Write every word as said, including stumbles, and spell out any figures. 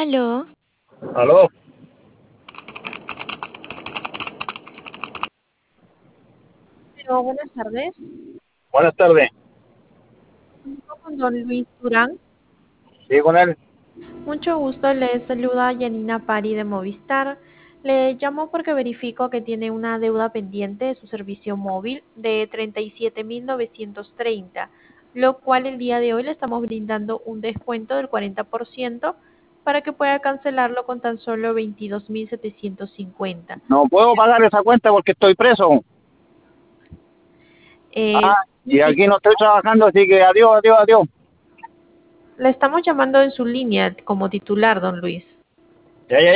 Aló. Aló, Pero buenas tardes. buenas tardes. Comunico con don Luis Durán. Sí, con él. Mucho gusto, le saluda Yanina Pari de Movistar. Le llamo porque verifico que tiene una deuda pendiente de su servicio móvil de treinta y siete mil novecientos treinta, lo cual el día de hoy le estamos brindando un descuento del cuarenta por ciento para que pueda cancelarlo con tan solo veintidós mil setecientos cincuenta. No puedo pagar esa cuenta porque estoy preso. Eh, Ah, y aquí no estoy trabajando, así que adiós, adiós, adiós. Le estamos llamando en su línea como titular, don Luis. Ya, ya,